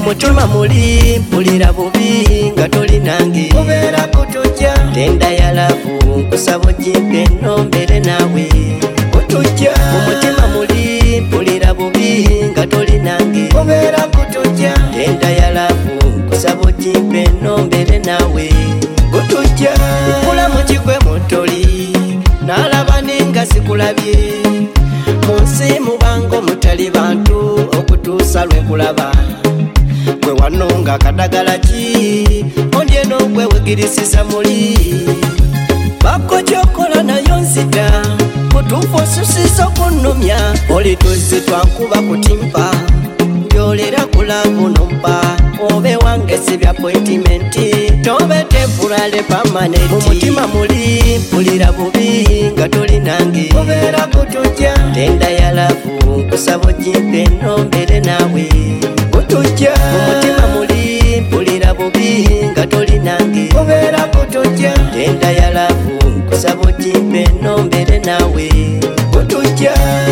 Mumutima muli mpulira bubi nga toli nange obeera kutujja tenda ya lavu nkusaba ojjimpe nombere nawe kutujja mumutima muli mpulira bubi nga toli nange obeera kutujja tenda ya lavu nkusaba ojjimpe nombere nawe kutujja nkula mu kigwe mutoli nalaba nenga sikulabye munsi mubango mutali bantu okutuusa lwe nkulaba gwe wanonga kadagala ki ondye n'okwewegirisiza muli bako kyokola nayo nzita mutuufu osusiza okunnumya oli tuzzi twankuba kutimpa byolera kulavu nompa obe wange si bya appointimenti tobe temporary permanent mumutima muli mpulira bubi nga toli nange obeera kutujja tenda ya lavu nkusaba ojjimpe nombere nawe kutujja mumutima muli mpulira bubi nga toli nange obeera kutujja tenda ya lavu nkusaba ojjimpe nombere nawe kutujja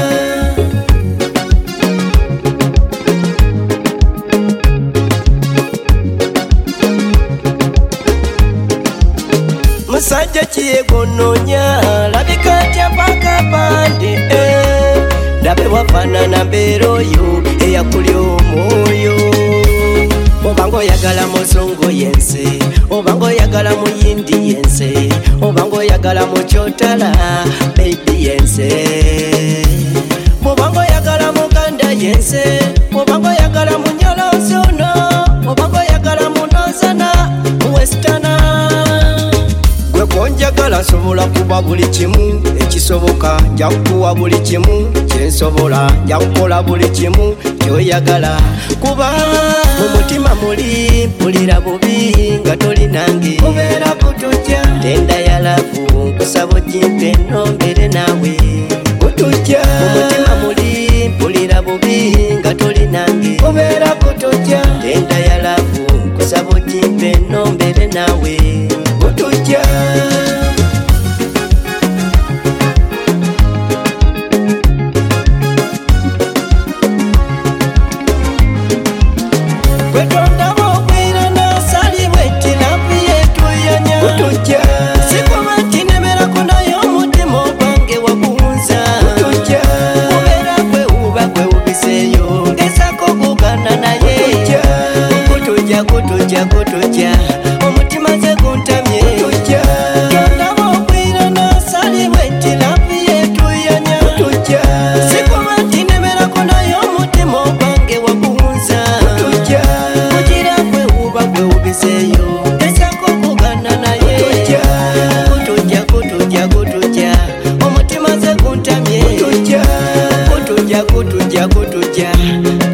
musajja kiyegononya labika atya paka pande ndabe wafaanana mbeera oyo eyakulya omwoyo obanga oyagala muzungu yense obanga oyagala muyindi yense obanga oyagala mukyotala bebi yense obanga oyagala muganda yense obanga oyagala munyolonzono obanga oyagala munozana westana konjagala nsobola kuba buli kimu ekisoboka njakukuwa buli kimu kyensobola njakukola buli kimu kyoyagala kuba mumutima muli mpulira bubi nga toli nange obeera kutujja tenda ya lavu nkusaba ojjimpe nombere nawe kutujja mumutima muli mpulira bubi nga toli nange obeera kutujja tenda ya lavu nkusaba ojjimpe nombere nawe kutujja kutujja omutima ze guntamye kutujja tondaba okwira nasali bwetti lavu yetuyanya kutujja sikuba tinemerako naye omutima ogwange wagunza kutujja kugira kwewuba kwewubiseeyo esako kugana naye kutujja omutima ze guntamye kutujja